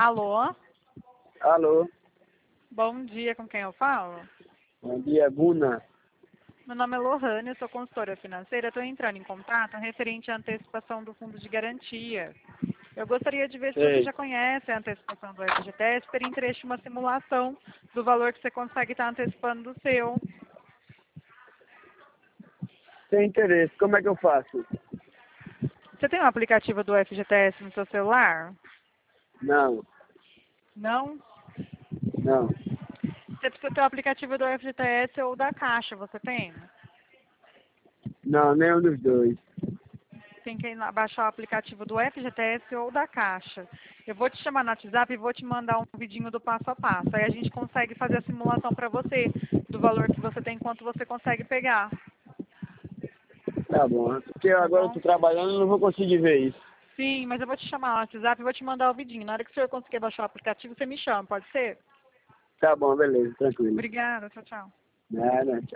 Alô? Alô, Bom dia, com quem eu falo? bom dia, Buna. Meu nome é Lohane, eu sou consultora financeira. Estou entrando em contato referente à antecipação do fundo de garantia. Eu gostaria de ver se você Sei, já conhece a antecipação do FGTS, teria interesse em uma simulação do valor que você consegue estar antecipando do seu. tem interesse, como é que eu faço? Você tem um aplicativo do FGTS no seu celular? Não, Não? não, Você precisa ter o aplicativo do FGTS ou da Caixa, você tem? não, nenhum dos dois. Tem que baixar o aplicativo do FGTS ou da Caixa. Eu vou te chamar no WhatsApp e vou te mandar um vidinho do passo a passo. Aí a gente consegue fazer a simulação para você do valor que você tem, quanto você consegue pegar. Tá bom, porque Tá agora eu bom? tô trabalhando e não vou conseguir ver isso. Sim, mas eu vou te chamar no WhatsApp e vou te mandar o vidinho. Na hora que o senhor conseguir baixar o aplicativo, você me chama, pode ser? Tá bom, beleza, tranquilo. Obrigada, tchau, tchau. Nada, tchau.